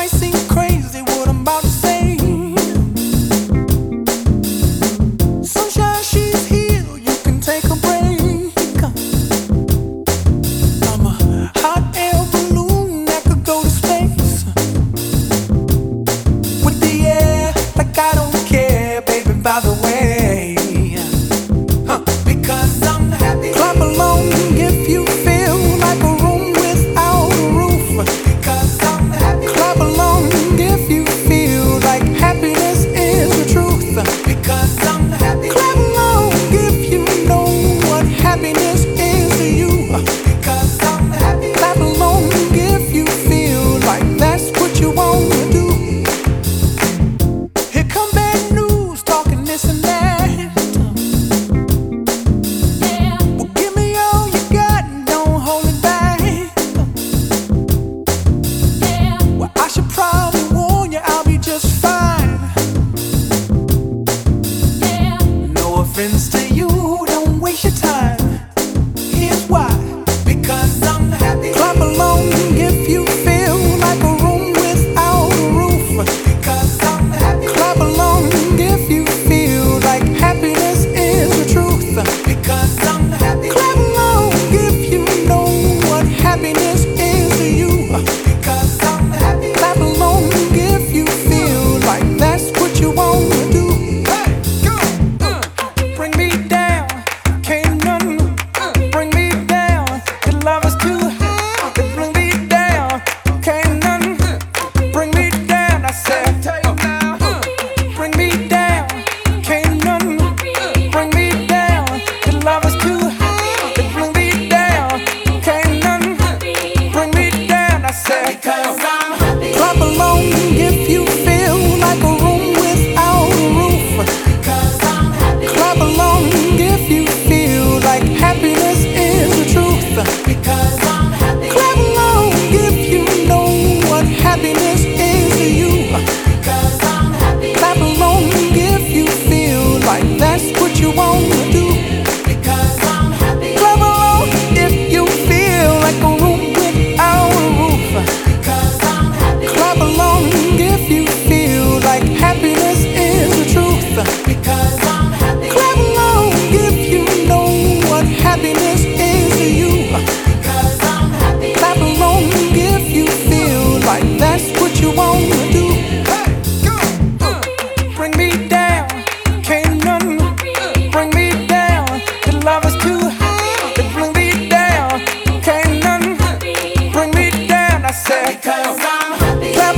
seem crazy what I'm about to say. Sunshine, she's here, you can take a break. I'm a hot air balloon that could go to space. With the air, like I don't care, baby, by the way. Because I'm happy. Clap along if you feel like a room without a roof. Because I'm happy. Clap along if you feel like happiness is the truth. Because I'm happy. Clap along if you know what happiness is to you. Because I'm happy. Clap along if you feel like that's what you want to do. Here come bad news, talking this and that. Friends to you, don't waste your time. Here's why. Because I'm happy. Clap along if you feel like a room without a roof. Because I'm happy. Clap along if you feel like happiness is the truth. Because I'm happy. Clap along if you know what happiness is to you. Because I'm happy. Clap along if you feel like that's what you want to do. Bring me down, can't none bring me down. The love is too high. Bring me down, can't none bring me down. I said, bring me down, can't none bring me down. The love is too high. Bring me down, can't none bring me down. I said, because I'm happy. Clap along if you feel like a room without a roof. Because I'm happy. Clap along if you feel like happiness is the truth. Because I'm happy. Clap along if you know what happiness is to you. Because I'm happy. Clap along if you feel like that's what you want to do. Because I'm happy. Clap along if you feel like a room without a roof. Because I'm happy. Clap along if you feel like happiness is the truth. Because I'm happy. Clap along if you know what happiness is to you. Because I'm happy. Clap along if you feel like that's what you want to do. Bring me down, can't none bring me down. The love is too high. Bring me down, can't none bring me down. I said, because I'm happy. Clap